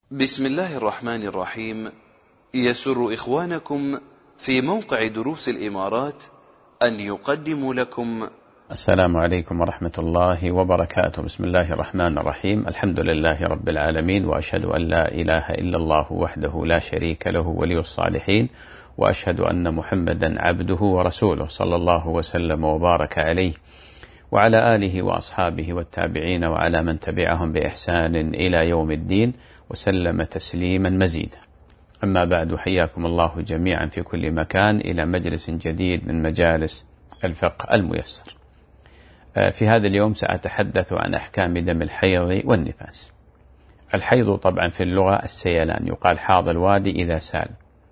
بسم الله الرحمن الرحيم. يسر إخوانكم في موقع دروس الإمارات أن يقدموا لكم السلام عليكم ورحمة الله وبركاته. بسم الله الرحمن الرحيم. الحمد لله رب العالمين، وأشهد أن لا إله إلا الله وحده لا شريك له ولي الصالحين، وأشهد أن محمدا عبده ورسوله صلى الله وسلم وبارك عليه وعلى آله وأصحابه والتابعين وعلى من تبعهم بإحسان إلى يوم الدين وسلم تسليما مزيدا. أما بعد، حياكم الله جميعا في كل مكان إلى مجلس جديد من مجالس الفقه الميسر. في هذا اليوم سأتحدث عن أحكام دم الحيض والنفاس. الحيض طبعا في اللغة السيلان، يقال حاض الوادي إذا سال،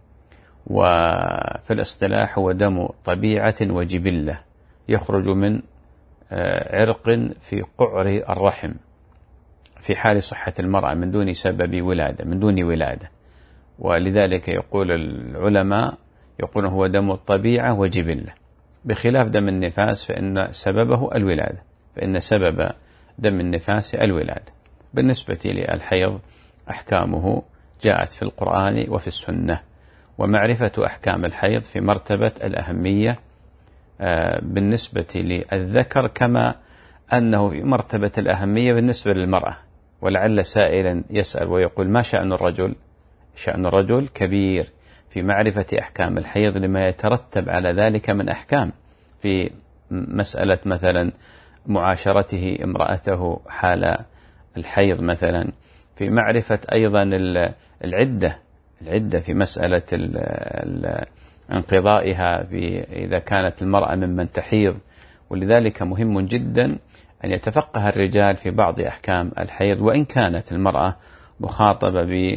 وفي الاصطلاح هو دم طبيعة وجبلة يخرج من عرق في قعر الرحم في حال صحة المرأة من دون سبب ولادة، من دون ولادة. ولذلك يقول العلماء يقول هو دم الطبيعة وجبلة، بخلاف دم النفاس فإن سببه الولادة، فإن سبب دم النفاس الولادة. بالنسبة للحيض أحكامه جاءت في القرآن وفي السنة، ومعرفة أحكام الحيض في مرتبة الأهمية بالنسبة للذكر كما أنه في مرتبة الأهمية بالنسبة للمرأة. ولعل سائلا يسأل ويقول ما شأن الرجل؟ شأن الرجل كبير في معرفة أحكام الحيض لما يترتب على ذلك من أحكام، في مسألة مثلا معاشرته امرأته حال الحيض، مثلا في معرفة أيضا العدة في مسألة انقضائها إذا كانت المرأة ممن تحيض. ولذلك مهم جدا أن يتفقه الرجال في بعض أحكام الحيض، وإن كانت المرأة مخاطبة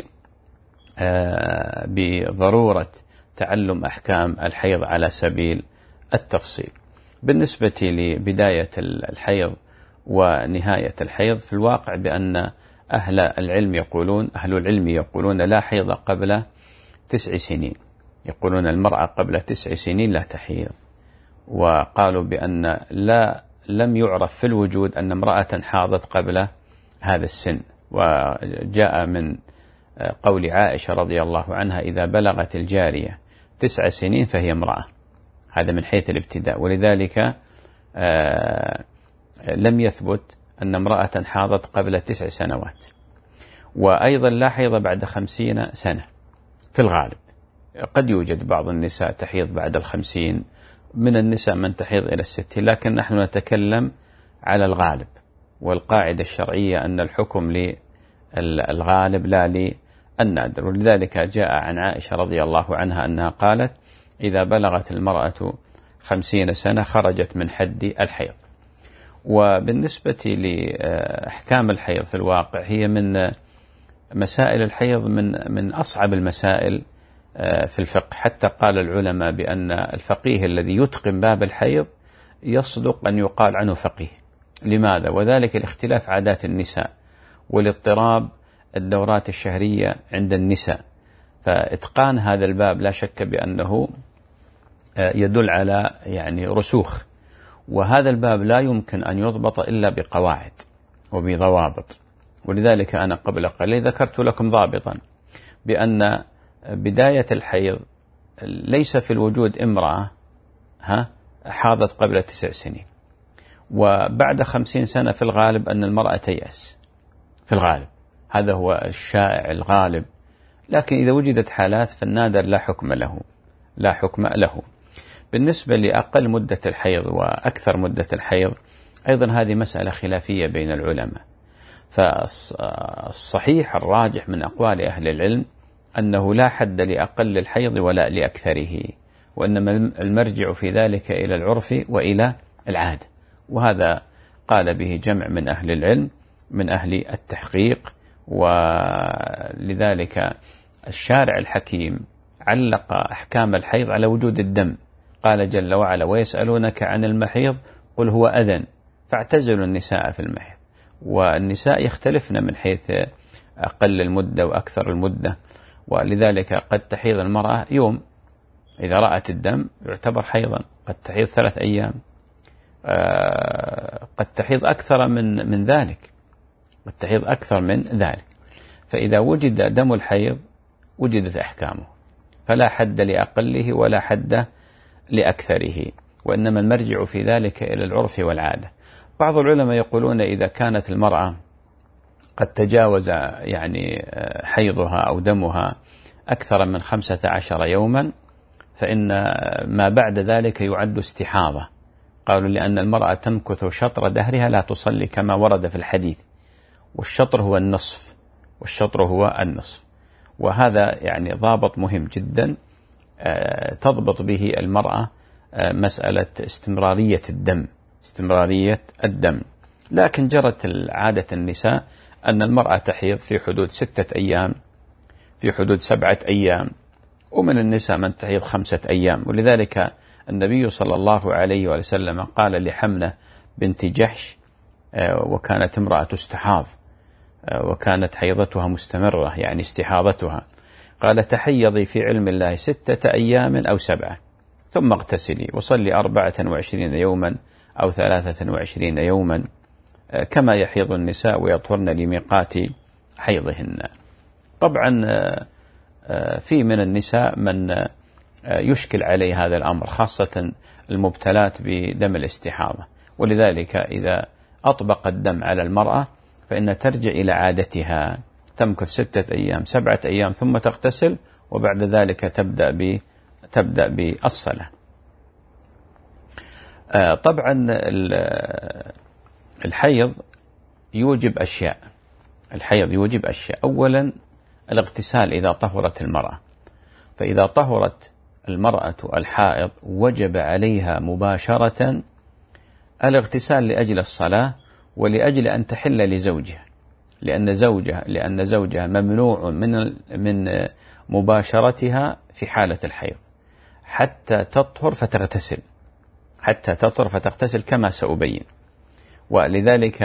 بضرورة تعلم أحكام الحيض على سبيل التفصيل. بالنسبة لبداية الحيض ونهاية الحيض، في الواقع بأن أهل العلم يقولون لا حيض قبل 9 سنين، يقولون المرأة قبل 9 سنين لا تحيض. وقالوا بأن لم يعرف في الوجود أن امرأة حاضت قبل هذا السن. وجاء من قول عائشة رضي الله عنها إذا بلغت الجارية 9 سنين فهي امرأة، هذا من حيث الابتداء. ولذلك لم يثبت أن امرأة حاضت قبل 9 سنوات. وأيضا لا حيض بعد 50 سنة في الغالب. قد يوجد بعض النساء تحيض بعد 50، من النساء من تحيض إلى 60، لكن نحن نتكلم على الغالب. والقاعدة الشرعية أن الحكم للغالب لا للنادر. ولذلك جاء عن عائشة رضي الله عنها أنها قالت إذا بلغت المرأة 50 سنة خرجت من حد الحيض. وبالنسبة لأحكام الحيض في الواقع هي من مسائل الحيض من أصعب المسائل في الفقه، حتى قال العلماء بأن الفقيه الذي يتقن باب الحيض يصدق أن يقال عنه فقيه. لماذا؟ وذلك لاختلاف عادات النساء والاضطراب الدورات الشهرية عند النساء. فإتقان هذا الباب لا شك بأنه يدل على رسوخ، وهذا الباب لا يمكن أن يضبط إلا بقواعد وبضوابط. ولذلك أنا قبل قليل ذكرت لكم ضابطا بأن بداية الحيض ليس في الوجود امرأة حاضت قبل 9 سنين، وبعد 50 سنة في الغالب أن المرأة تيأس، في الغالب هذا هو الشائع الغالب. لكن إذا وجدت حالات فالنادر لا حكم له. بالنسبة لأقل مدة الحيض وأكثر مدة الحيض أيضا هذه مسألة خلافية بين العلماء. فالصحيح الراجح من أقوال أهل العلم أنه لا حد لأقل الحيض ولا لأكثره، وإنما المرجع في ذلك إلى العرف وإلى العادة. وهذا قال به جمع من أهل العلم من أهل التحقيق. ولذلك الشارع الحكيم علق أحكام الحيض على وجود الدم، قال جل وعلا ويسألونك عن المحيض قل هو أذن فاعتزلوا النساء في المحيض. والنساء يختلفن من حيث أقل المدة وأكثر المدة، ولذلك قد تحيض المرأة يوم، إذا رأت الدم يعتبر حيضا، قد تحيض 3 أيام، قد تحيض أكثر من ذلك، قد تحيض أكثر من ذلك. فإذا وجد دم الحيض وجدت أحكامه، فلا حد لأقله ولا حد لأكثره، وإنما المرجع في ذلك إلى العرف والعادة. بعض العلماء يقولون إذا كانت المرأة قد تجاوز يعني حيضها أو دمها أكثر من 15 يوما فإن ما بعد ذلك يعد استحاضة. قالوا لأن المرأة تمكث شطر دهرها لا تصلي كما ورد في الحديث، والشطر هو النصف، وهذا يعني ضابط مهم جدا تضبط به المرأة مسألة استمرارية الدم. لكن جرت عادة النساء أن المرأة تحيض في حدود 6 أيام، في حدود 7 أيام، ومن النساء من تحيض 5 أيام. ولذلك النبي صلى الله عليه وسلم قال لحمنة بنت جحش، وكانت امرأة استحاض وكانت حيضتها مستمرة يعني استحاضتها، قال تحيضي في علم الله 6 أيام أو 7 ثم اغتسلي وصلي 24 يوما أو 23 يوما كما يحيض النساء ويطهرن لميقات حيضهن. طبعا في من النساء من يشكل عليه هذا الأمر، خاصة المبتلات بدم الاستحاضة، ولذلك إذا أطبق الدم على المرأة فإن ترجع إلى عادتها، تمكث 6 أيام 7 أيام ثم تغتسل، وبعد ذلك تبدأ بالصلاة. طبعا الحيض يوجب أشياء. أولا الاغتسال إذا طهرت المرأة، فإذا طهرت المرأة الحائض وجب عليها مباشرة الاغتسال لأجل الصلاة ولأجل أن تحل لزوجها، لأن زوجها ممنوع من مباشرتها في حالة الحيض حتى تطهر فتغتسل كما سأبين. ولذلك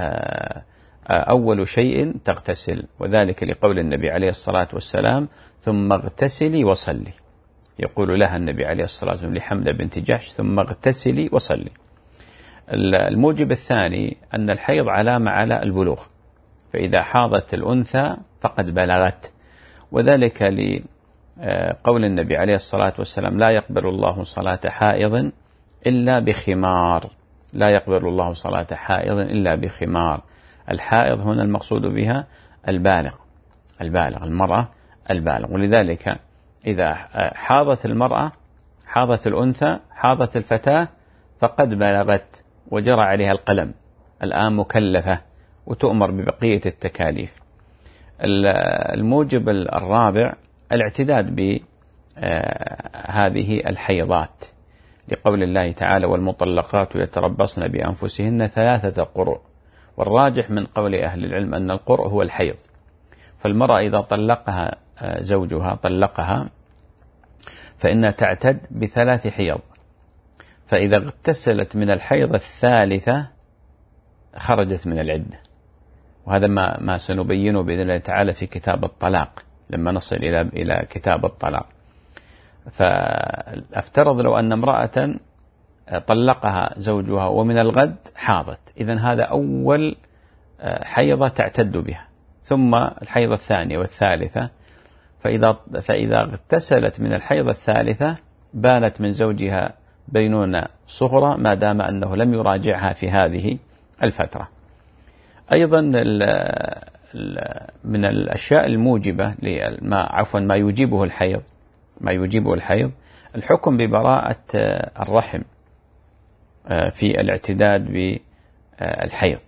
أول شيء تغتسل، وذلك لقول النبي عليه الصلاة والسلام ثم اغتسلي وصلي. يقول لها النبي عليه الصلاة والسلام لحملة بنت جحش ثم اغتسلي وصلي. الموجب الثاني أن الحيض علامة على البلوغ، فإذا حاضت الأنثى فقد بلغت، وذلك لقول النبي عليه الصلاة والسلام لا يقبل الله صلاة حائض إلا بخمار. الحائض هنا المقصود بها البالغ، المرأة البالغ. ولذلك إذا حاضت المرأة، حاضت الأنثى، حاضت الفتاة، فقد بلغت وجرى عليها القلم، الآن مكلفة وتؤمر ببقية التكاليف. الموجب الرابع الاعتداد بهذه الحيضات، لقول الله تعالى والمطلقات يتربصن بأنفسهن 3 قروء، والراجح من قول أهل العلم أن القرء هو الحيض. فالمرأة إذا طلقها زوجها فإنها تعتد ب3 حيض، فإذا اغتسلت من الحيض الثالثة خرجت من العدة، وهذا ما سنبينه بإذن الله تعالى في كتاب الطلاق لما نصل إلى كتاب الطلاق. فافترض لو أن امرأة طلقها زوجها ومن الغد حاضت، إذن هذا أول حيضة تعتد بها، ثم الحيضة الثانية والثالثة، فإذا اغتسلت من الحيضة الثالثة بانت من زوجها بينونة صغرى ما دام أنه لم يراجعها في هذه الفترة. أيضا من الأشياء الموجبة ما يوجبه الحيض الحكم ببراءة الرحم في الاعتداد بالحيض،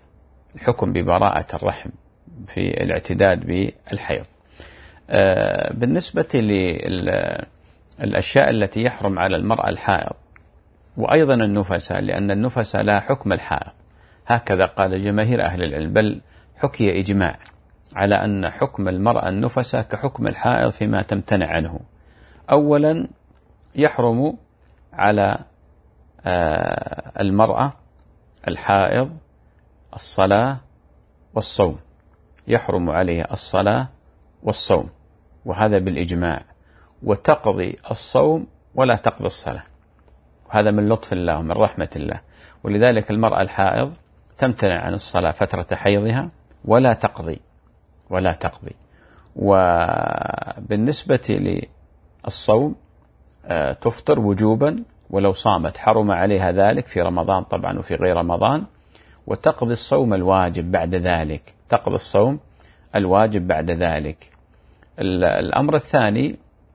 بالنسبة للأشياء التي يحرم على المرأة الحائض وأيضا النفساء، لأن النفساء لها حكم الحائض، هكذا قال جماهير أهل العلم، بل حكي إجماع على أن حكم المرأة النفساء كحكم الحائض فيما تمتنع عنه. أولا يحرم على المرأة الحائض الصلاة والصوم، يحرم عليها الصلاة والصوم، وهذا بالإجماع، وتقضي الصوم ولا تقضي الصلاة، وهذا من لطف الله ومن رحمة الله. ولذلك المرأة الحائض تمتنع عن الصلاة فترة حيضها ولا ولا تقضي. وبالنسبة للصوم تفطر وجوبا، ولو صامت حرم عليها ذلك في رمضان طبعا وفي غير رمضان، وتقضي الصوم الواجب بعد ذلك، تقضي الصوم الواجب بعد ذلك. الأمر الثاني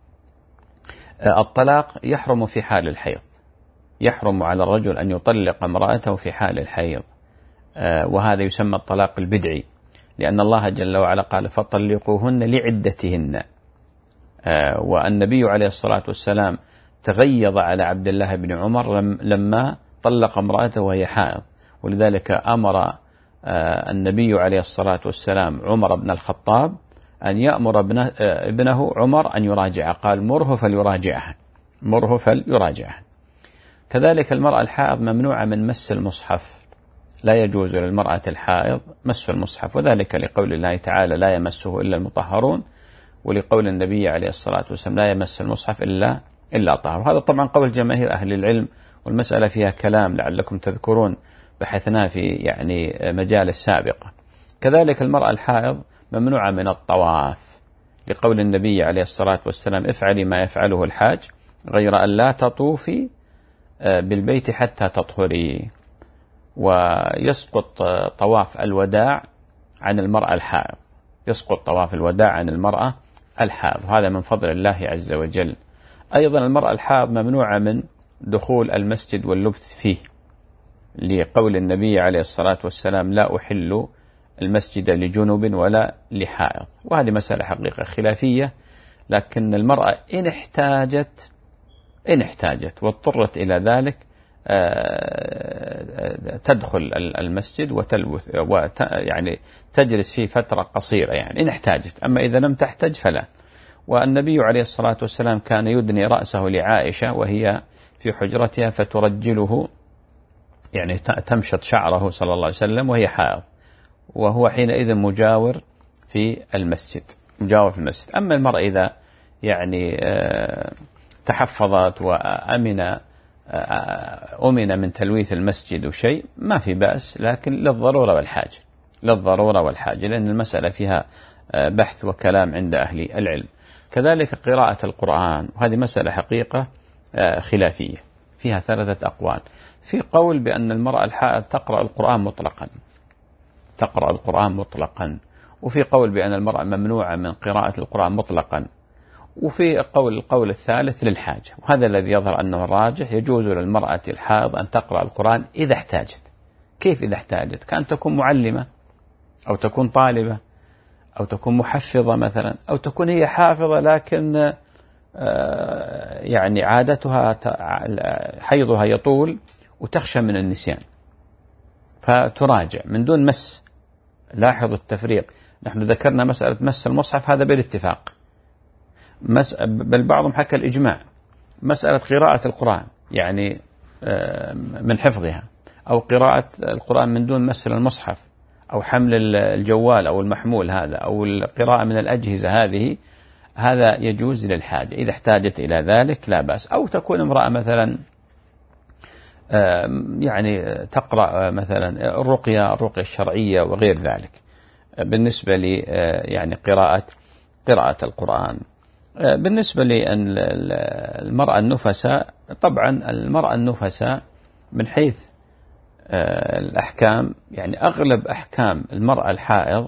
الطلاق يحرم في حال الحيض، يحرم على الرجل أن يطلق امرأته في حال الحيض، وهذا يسمى الطلاق البدعي، لأن الله جل وعلا قال فطلقوهن لعدتهن. والنبي عليه الصلاة والسلام تغيظ على عبد الله بن عمر لما طلق امرأته وهي حائض، ولذلك أمر النبي عليه الصلاة والسلام عمر بن الخطاب أن يأمر ابنه عمر أن يراجع، قال مره فليراجعها، مره فليراجعها. كذلك المرأة الحائض ممنوعة من مس المصحف، لا يجوز للمرأة الحائض مس المصحف، وذلك لقول الله تعالى لا يمسه إلا المطهرون، ولقول النبي عليه الصلاة والسلام لا يمس المصحف إلا طاهر. هذا طبعا قول جماهير أهل العلم، والمسألة فيها كلام لعلكم تذكرون بحثنا في مجالس سابقة. كذلك المرأة الحائض ممنوعة من الطواف، لقول النبي عليه الصلاة والسلام افعلي ما يفعله الحاج غير أن لا تطوفي بالبيت حتى تطهري. ويسقط طواف الوداع عن المرأة الحائض، يسقط طواف الوداع عن المرأة الحائض، وهذا من فضل الله عز وجل. أيضا المرأة الحائض ممنوعة من دخول المسجد واللبث فيه، لقول النبي عليه الصلاة والسلام لا أحل المسجد لجنب ولا لحائض. وهذه مسألة حقيقة خلافية، لكن المرأة إن احتاجت واضطرت إلى ذلك تدخل المسجد وتلبث يعني تجلس فيه فترة قصيرة، يعني إن احتاجت، أما إذا لم تحتج فلا. والنبي عليه الصلاة والسلام كان يدني رأسه لعائشة وهي في حجرتها فترجله، يعني تمشط شعره صلى الله عليه وسلم وهي حائض، وهو حينئذ مجاور في المسجد. أما المرأة إذا يعني تحفظت وأمن من تلويث المسجد وشيء ما في بأس، لكن للضرورة والحاجة، لأن المسألة فيها بحث وكلام عند أهل العلم. كذلك قراءة القرآن، وهذه مسألة حقيقة خلافية فيها 3 أقوال. في قول بأن المرأة الحائض تقرأ القرآن مطلقا، وفي قول بأن المرأة ممنوعة من قراءة القرآن مطلقا، وفي القول الثالث للحاجة. وهذا الذي يظهر أنه الراجح، يجوز للمرأة الحائض أن تقرأ القرآن إذا احتاجت. كيف إذا احتاجت؟ كان تكون معلمة، أو تكون طالبة، أو تكون محفظة مثلا، أو تكون هي حافظة لكن يعني عادتها حيضها يطول وتخشى من النسيان، فتراجع من دون مس. لاحظوا التفريق، نحن ذكرنا مسألة مس المصحف هذا بالاتفاق، بل بعضهم حكى الإجماع. مسألة قراءة القرآن يعني من حفظها، أو قراءة القرآن من دون مس المصحف، أو حمل الجوال أو المحمول هذا، أو القراءة من الأجهزة هذا يجوز للحاجة، إذا احتاجت إلى ذلك لا بأس. أو تكون امرأة مثلا يعني تقرأ مثلا الرقية الشرعية وغير ذلك، بالنسبة لي يعني قراءة القرآن. بالنسبة للمرأة النفساء، طبعا المرأة النفساء من حيث الأحكام، يعني أغلب أحكام المرأة الحائض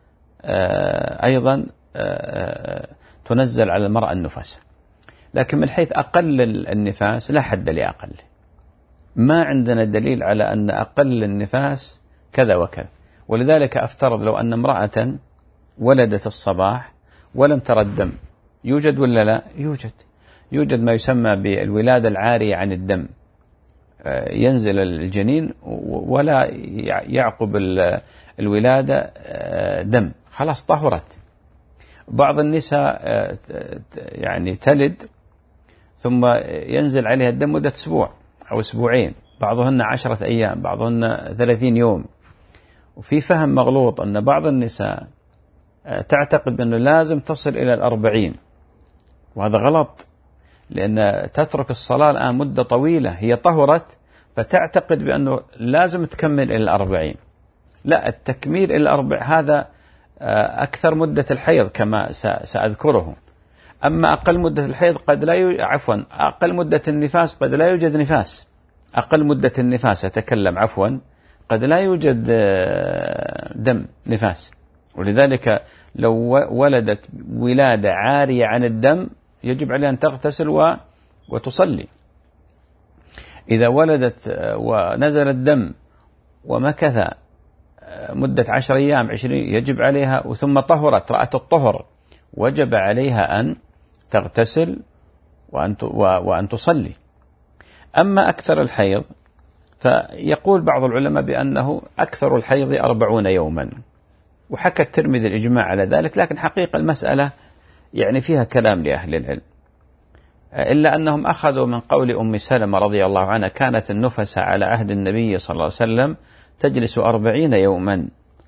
أيضا تنزل على المرأة النفساء، لكن من حيث أقل النفاس لا حد لأقل، ما عندنا دليل على أن أقل النفاس كذا وكذا. ولذلك أفترض لو أن امرأة ولدت الصباح ولم ترى الدم، يوجد ولا لا؟ يوجد ما يسمى بالولادة العارية عن الدم، ينزل الجنين ولا يعقب الولادة دم، خلاص طهرت. بعض النساء يعني تلد ثم ينزل عليها الدم مدة أسبوع أو أسبوعين، بعضهن 10 أيام، بعضهن 30 يوم. وفي فهم مغلوط أن بعض النساء تعتقد بأنه لازم تصل إلى 40، وهذا غلط، لأن تترك الصلاة الآن مدة طويلة، هي طهرت فتعتقد بأنه لازم تكمل إلى 40. لا، التكميل إلى 40 هذا أكثر مدة الحيض كما سأذكره. أما أقل مدة الحيض قد لا أقل مدة النفاس قد لا يوجد نفاس. أقل مدة النفاس قد لا يوجد دم نفاس. ولذلك لو ولدت ولادة عارية عن الدم يجب عليها أن تغتسل وتصلي. إذا ولدت ونزل الدم ومكث مدة 10 أيام 20 يجب عليها، ثم طهرت رأت الطهر وجب عليها أن تغتسل وأن تصلي. أما أكثر الحيض فيقول بعض العلماء بأنه أكثر الحيض 40 يوما، وحكى الترمذي الإجماع على ذلك، لكن حقيقة المسألة يعني فيها كلام لأهل العلم، إلا أنهم أخذوا من قول أم سلمة رضي الله عنها كانت النفس على عهد النبي صلى الله عليه وسلم تجلس 40 يوما.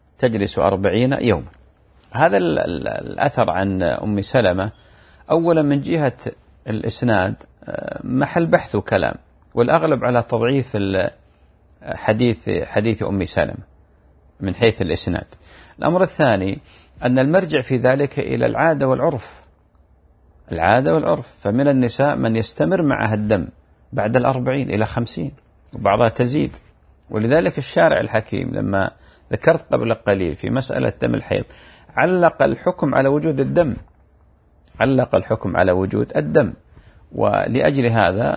هذا الأثر عن أم سلمة أولا من جهة الإسناد محل بحث وكلام، والأغلب على تضعيف حديث أم سلمة من حيث الإسناد. الأمر الثاني أن المرجع في ذلك إلى العادة والعرف. فمن النساء من يستمر معها الدم بعد 40 إلى 50 وبعضها تزيد. ولذلك الشارع الحكيم لما ذكرت قبل قليل في مسألة دم الحيض علق الحكم على وجود الدم. ولأجل هذا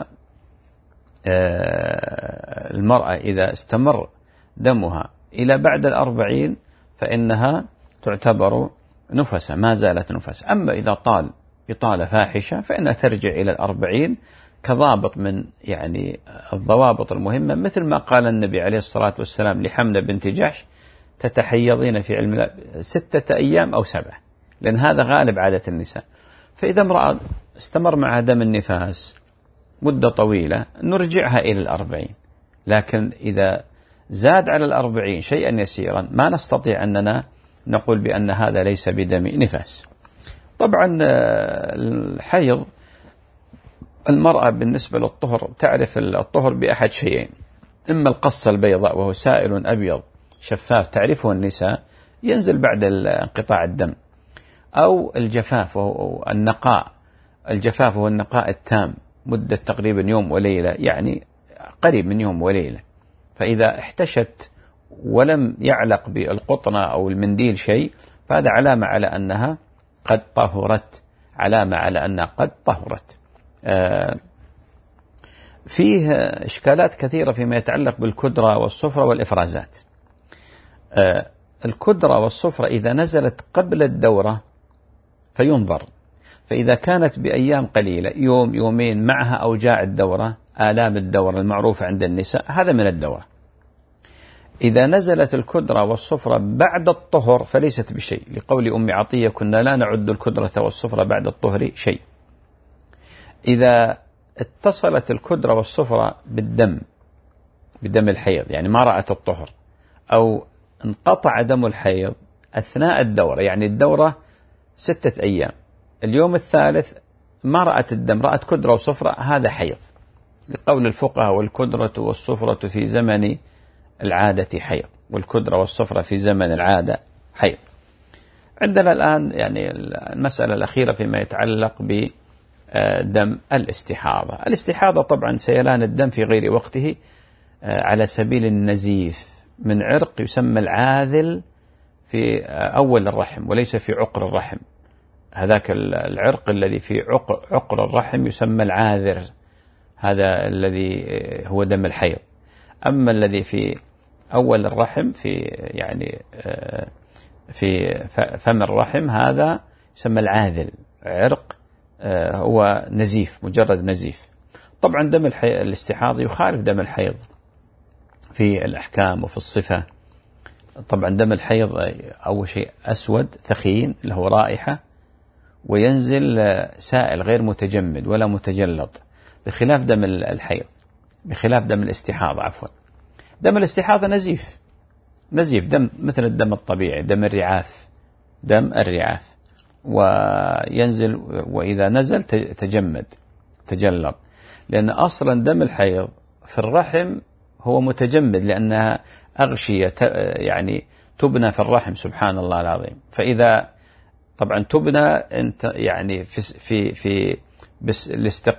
المرأة إذا استمر دمها إلى بعد 40 فإنها تعتبر نفسا، ما زالت نفسا. أما إذا طال إطالة فاحشة فإنها ترجع إلى 40 كضابط من يعني الضوابط المهمة، مثل ما قال النبي عليه الصلاة والسلام لحملة بنت جحش تتحيضين في علم الله 6 أيام أو 7، لأن هذا غالب عادة النساء. فإذا امرأة استمر معها دم النفاس مدة طويلة نرجعها إلى 40، لكن إذا زاد على 40 شيئا يسيرا ما نستطيع أننا نقول بأن هذا ليس بدم نفاس. طبعا الحيض المرأة بالنسبة للطهر تعرف الطهر بأحد شيئين: إما القصة البيضاء وهو سائل أبيض شفاف تعرفه النساء ينزل بعد انقطاع الدم، أو الجفاف وهو النقاء. الجفاف هو النقاء التام مدة تقريبا يوم وليلة، يعني قريب من يوم وليلة. فإذا احتشت ولم يعلق بالقطنة أو المنديل شيء فهذا علامة على أنها قد طهرت. فيه إشكالات كثيرة فيما يتعلق بالكدرة والصفرة والإفرازات. الكدرة والصفرة إذا نزلت قبل الدورة فينظر، فإذا كانت بأيام قليلة يوم يومين معها أوجاع الدورة آلام الدورة المعروفة عند النساء هذا من الدورة. إذا نزلت الكدرة والصفرة بعد الطهر فليست بشيء، لقول أم عطية كنا لا نعد الكدرة والصفرة بعد الطهر شيء. إذا اتصلت الكدرة والصفرة بدم الحيض يعني ما رأت الطهر، أو انقطع دم الحيض أثناء الدورة، يعني الدورة 6 أيام، اليوم الثالث ما رأت الدم رأت كدرة وصفرة هذا حيض، لقول الفقهاء والكدرة والصفرة في زمن العادة حيض، والكدرة والصفرة في زمن العادة حيض. عندنا الآن يعني المسألة الأخيرة فيما يتعلق بدم الاستحاضة. الاستحاضة طبعا سيلان الدم في غير وقته على سبيل النزيف من عرق يسمى العاذل في أول الرحم وليس في عقر الرحم. هذاك العرق الذي في عقر الرحم يسمى العاذر، هذا الذي هو دم الحيض. أما الذي في أول الرحم في فم الرحم هذا يسمى العاذل، عرق هو نزيف، مجرد نزيف. طبعا دم الاستحاضة يخالف دم الحيض في الأحكام وفي الصفة. طبعا دم الحيض أول شيء أسود ثخين له رائحة، وينزل سائل غير متجمد ولا متجلط، بخلاف دم الحيض، بخلاف دم الاستحاضة عفوا. دم الاستحاضة نزيف دم مثل الدم الطبيعي، دم الرعاف، وينزل وإذا نزل تجلط، لأن أصلا دم الحيض في الرحم هو متجمد، لأنها أغشية يعني تبنى في الرحم، سبحان الله العظيم. فإذا طبعا تبنى انت يعني في بس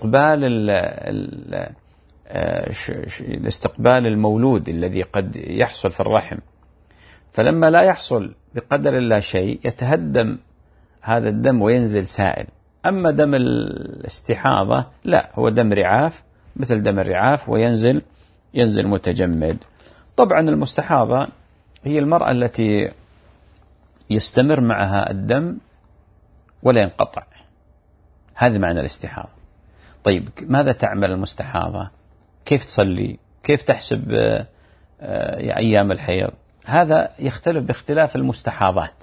الاستقبال المولود الذي قد يحصل في الرحم، فلما لا يحصل بقدر الله شيء يتهدم هذا الدم وينزل سائل. أما دم الاستحاضة لا، هو دم رعاف مثل دم الرعاف وينزل متجمد. طبعا المستحاضة هي المرأة التي يستمر معها الدم ولا ينقطع، هذا معنى الاستحاضة. طيب ماذا تعمل المستحاضة؟ كيف تصلي؟ كيف تحسب أيام الحيض؟ هذا يختلف باختلاف المستحاضات.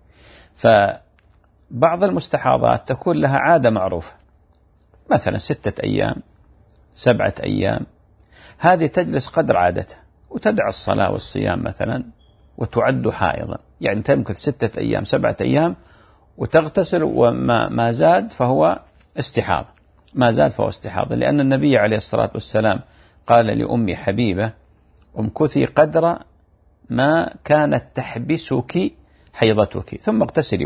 فبعض المستحاضات تكون لها عادة معروفة، مثلا 6 أيام 7 أيام، هذه تجلس قدر عادتها وتدع الصلاة والصيام مثلا وتعد حائضا، يعني تمكث 6 أيام 7 أيام وتغتسل، وما زاد فهو استحاضة، ما زاد فهو استحاضة، لأن النبي عليه الصلاة والسلام قال لأم حبيبة: امكثي قدر ما كانت تحبسك حيضتك ثم اغتسلي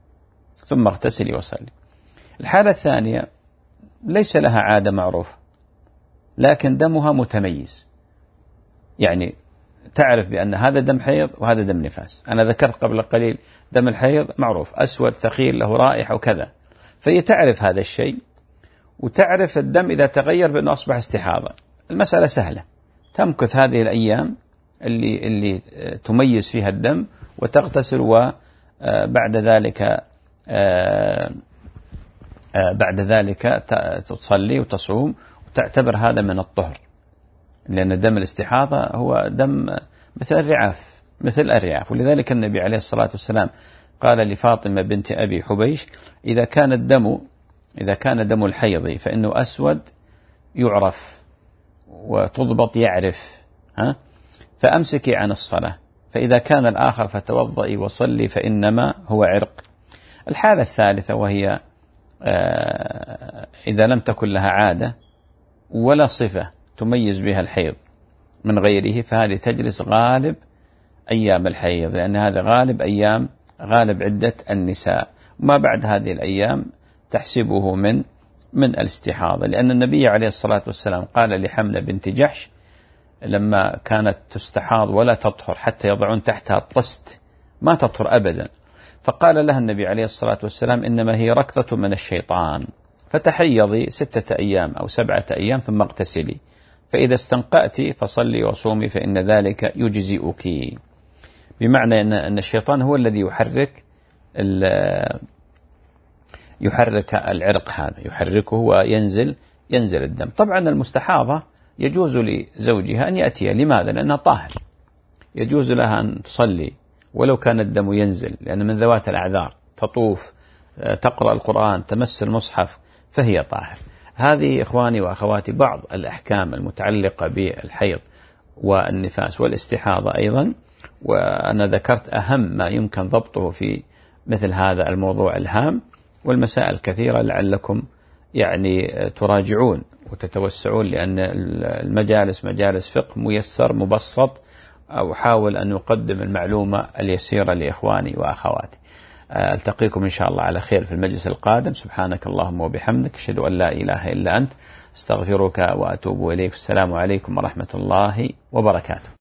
وصلي. الحالة الثانية ليس لها عادة معروفة لكن دمها متميز، يعني تعرف بأن هذا دم حيض وهذا دم نفاس. أنا ذكرت قبل قليل دم الحيض معروف أسود ثقيل له رائحة وكذا، فهي تعرف هذا الشيء، وتعرف الدم إذا تغير بأنه أصبح استحاضة. المسألة سهلة، تمكث هذه الأيام اللي تميز فيها الدم وتغتسل، وبعد ذلك تصلي وتصوم وتعتبر هذا من الطهر، لأن دم الاستحاضة هو دم مثل الرعاف. ولذلك النبي عليه الصلاة والسلام قال لفاطمة بنت أبي حبيش: إذا كان دم الحيض فإنه أسود يعرف وتضبط يعرف، فأمسكي عن الصلاة، فإذا كان الآخر فتوضئي وصلي فإنما هو عرق. الحالة الثالثة وهي إذا لم تكن لها عادة ولا صفة تميز بها الحيض من غيره، فهذه تجلس غالب أيام الحيض، لأن هذا غالب عدة النساء، وما بعد هذه الأيام تحسبه من الاستحاضة، لأن النبي عليه الصلاة والسلام قال لحملة بنت جحش لما كانت تستحاض ولا تطهر حتى يضعون تحتها الطست، ما تطهر أبدا، فقال لها النبي عليه الصلاة والسلام: إنما هي ركضة من الشيطان، فتحيضي 6 أيام أو 7 أيام ثم اغتسلي، فإذا استنقأت فصلي وصومي فإن ذلك يجزئك. بمعنى أن الشيطان هو الذي يحرك العرق هذا، يحركه وينزل الدم. طبعا المستحاضة يجوز لزوجها أن يأتي، لماذا؟ لأنها طاهر، يجوز لها أن تصلي ولو كان الدم ينزل، لأن من ذوات الأعذار، تطوف، تقرأ القرآن، تمس المصحف، فهي طاهر. هذه إخواني وأخواتي بعض الأحكام المتعلقة بالحيض والنفاس والاستحاضة أيضا، وأنا ذكرت أهم ما يمكن ضبطه في مثل هذا الموضوع الهام، والمسائل كثيرة لعلكم يعني تراجعون وتتوسعون، لأن المجالس مجالس فقه ميسر مبسط، أو حاول أن يقدم المعلومة اليسيرة لإخواني وأخواتي. ألتقيكم إن شاء الله على خير في المجلس القادم. سبحانك اللهم وبحمدك، أشهد أن لا إله إلا أنت، استغفرك وأتوب إليك. السلام عليكم ورحمة الله وبركاته.